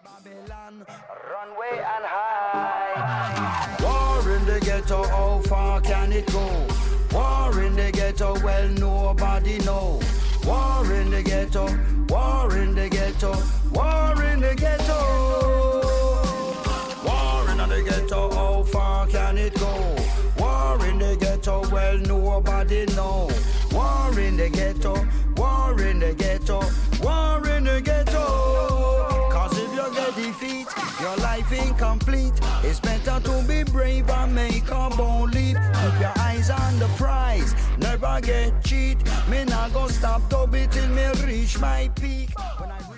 Babylon, runway and high. War in the ghetto, how far can it go? War in the ghetto, well nobody know. War in the ghetto, war in the ghetto, war in the ghetto. War in the ghetto, how far can it go? War in the ghetto, well nobody know. War in the ghetto, war in the ghetto, war in the ghetto. Cause if you get defeat, your life incomplete. It's better to be brave and make a bold leap. Keep your eyes on the prize, never get cheat. Me not go stop to be till me reach my peak. When I